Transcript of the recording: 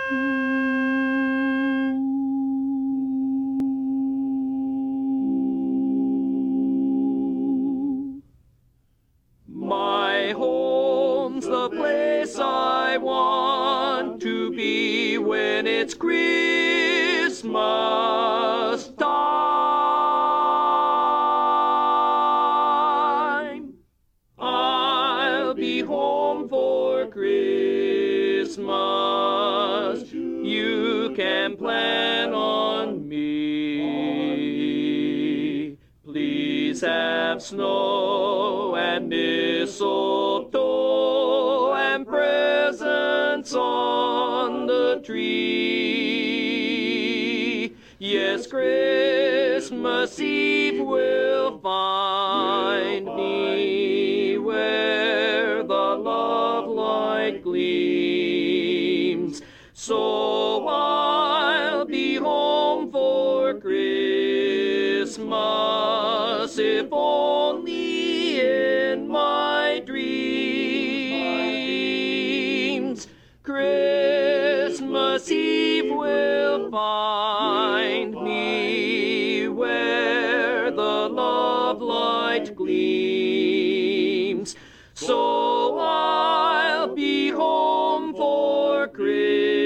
My home's the place I want to be when it's Christmas time. I'll be home for Christmas. You can plan on me. Please have snow and mistletoe and presents on the tree. Yes, Christmas Eve will find me where the love light gleams. So I'll be home for Christmas, if only in my dreams. Christmas Eve will find me where the love light gleams. So I'll be home for Christmas.